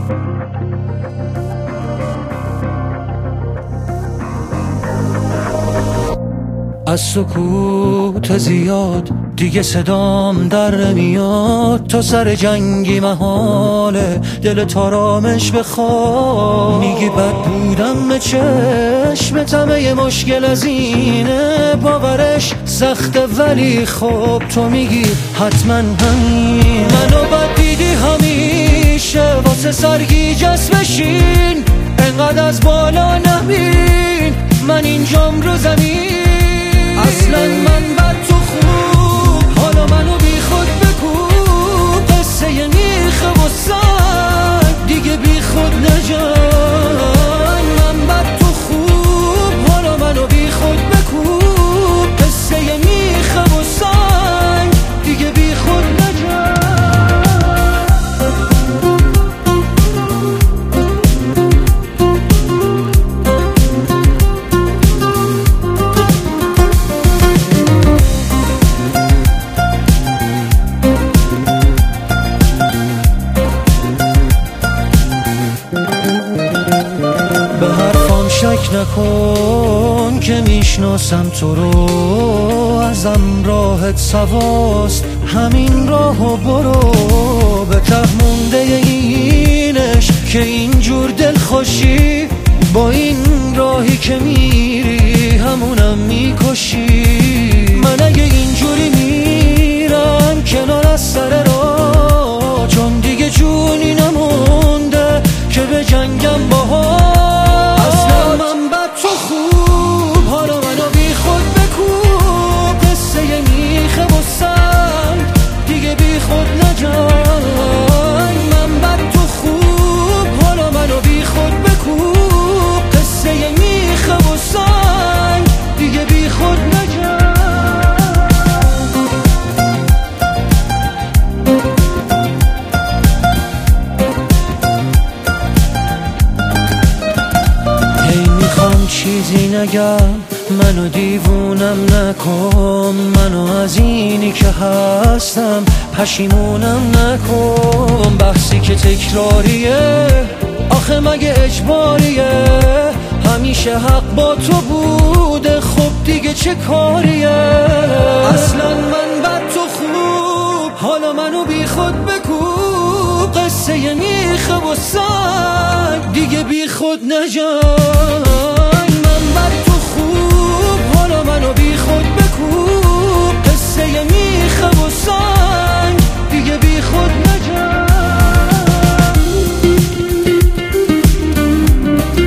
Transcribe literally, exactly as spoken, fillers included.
از سکوت زیاد دیگه صدام در نمیاد، تو سر جنگی محاله دل تارامش بخواد. میگی بد بودم به چشمتم، یه مشکل از اینه باورش سخته، ولی خب تو میگی حتما همین. منو بد دیدی همیشه واسه سرگیجه بشین، انقدر از بالا نبین من اینجام رو زمین. اصلا من بد تو خوب، حالا منو بی خود بکوب، قصه یه میخه و سنگ دیگه بی خود نجان. من بد تو خوب، حالا منو بی خود بکوب، قصه یه میخه و سنگ دیگه بی خود نجان. به حرفام شک نکن که میشناسم تو رو، ازم راحت سواست همین راهو برو. به ته مونده اینش که اینجور دلخوشی، با این راهی که میری همونم میکشی. من اگه اینجوری میرم کنار از سر راه، چون دیگه جونی نمونده که به جنگم باها. اصلا من بد تو خوب، حالا منو بی خود بکوب، قصه یه میخه و سنگ دیگه بی خود نجان. من بد تو خوب، حالا منو بی خود بکوب، قصه یه میخه و سنگ دیگه بی خود نجان. چیزی نگم، منو دیوونم نکن، منو از اینی که هستم پشیمونم نکن. بحثی که تکراریه آخه مگه اجباریه، همیشه حق با تو بوده خب دیگه چه کاریه. اصلا من بد تو خوب، حالا منو بی خود بکوب، قصه یه میخه و سنگ دیگه بی خود نجان.